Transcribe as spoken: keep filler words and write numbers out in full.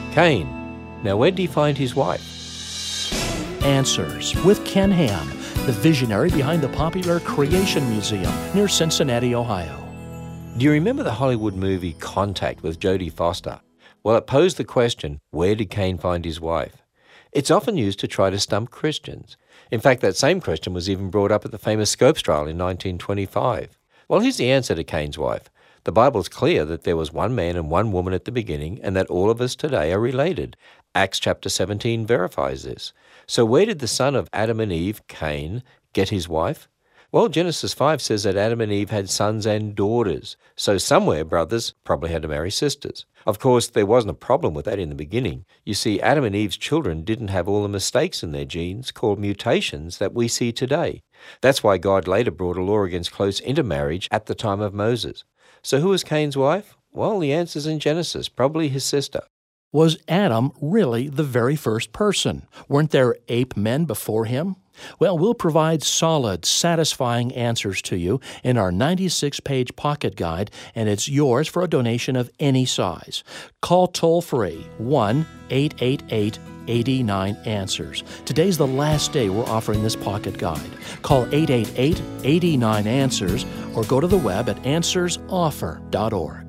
Cain. Now, where did he find his wife? Answers with Ken Ham, the visionary behind the popular Creation Museum near Cincinnati, Ohio. Do you remember the Hollywood movie Contact with Jodie Foster? Well, it posed the question, where did Cain find his wife? It's often used to try to stump Christians. In fact, that same question was even brought up at the famous Scopes trial in nineteen twenty-five. Well, here's the answer to Cain's wife. The Bible's clear that there was one man and one woman at the beginning, and that all of us today are related. Acts chapter seventeen verifies this. So where did the son of Adam and Eve, Cain, get his wife? Well, Genesis five says that Adam and Eve had sons and daughters. So somewhere, brothers probably had to marry sisters. Of course, there wasn't a problem with that in the beginning. You see, Adam and Eve's children didn't have all the mistakes in their genes, called mutations, that we see today. That's why God later brought a law against close intermarriage at the time of Moses. So who was Cain's wife? Well, the answer's in Genesis, probably his sister. Was Adam really the very first person? Weren't there ape men before him? Well, we'll provide solid, satisfying answers to you in our ninety-six page pocket guide, and it's yours for a donation of any size. Call toll-free one eight eight eight, eight nine, answers. Today's the last day we're offering this pocket guide. Call eight eight eight, eight nine, answers or go to the web at answers offer dot org.